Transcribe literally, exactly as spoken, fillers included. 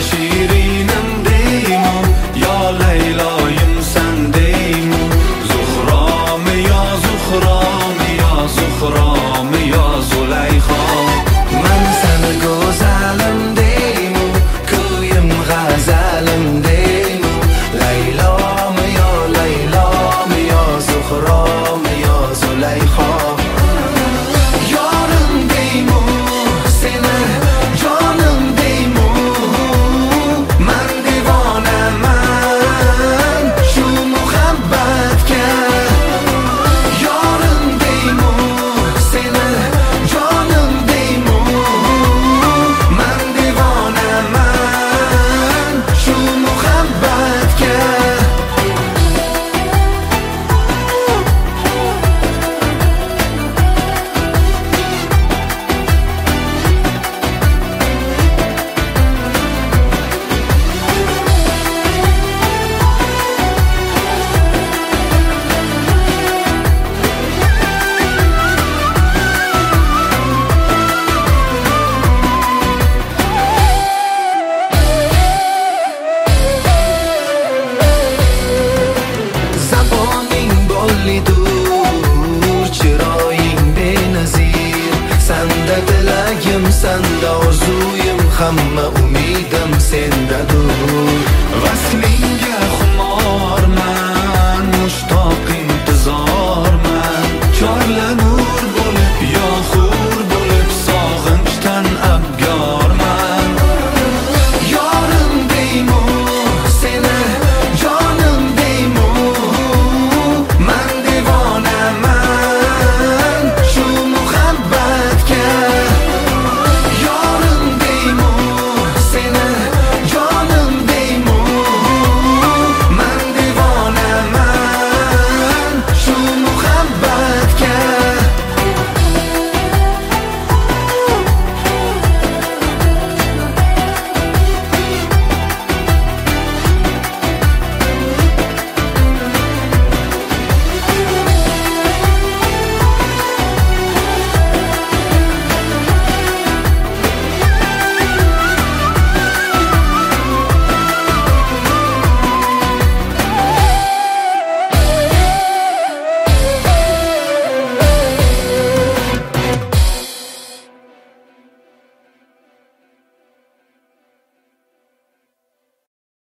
shirinim deymu, yo Layloyim san deymu. Zuhromi yo Zuhromi yo Zuhromi yo Zulayho. Man seni go'zalim deymu, ko'yim g'azalim deymu. Laylomi yo Laylomi yo Zuhromi yo Zulayho. Yorim deymu, seni jonim deymu. Man devonaman shu muhabbatga. Yorim deymu, seni jonim deymu. Man devonaman shu muhabbatga. Zaboning bollidur, chiroying benazir. Sanda tilagim, sanda orzuyim, hamma umidim sendadur.